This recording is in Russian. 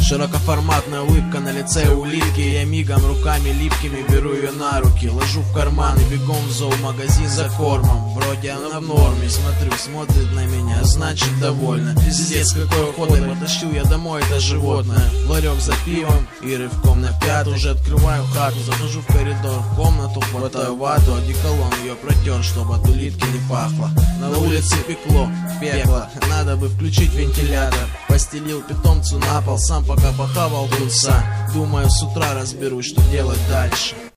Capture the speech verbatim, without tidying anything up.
Широкоформатная улыбка на лице улитки. Я мигом руками липкими беру ее на руки, ложу в карман и бегом в зоомагазин за кормом. Вроде она в норме, смотрю, смотрит на меня, значит довольна. Пиздец, какой охотой потащил я домой это животное. Ларек за пивом и рывком на пятую. Уже открываю хату, захожу в коридор, в комнату, хватаю вату, одеколон ее протер, чтобы от улитки не пахло. На улице пекло, пекло, надо бы включить вентилятор. Постелил питомцу на пол, сам пока похавал тунца. Думаю, с утра разберусь, что делать дальше.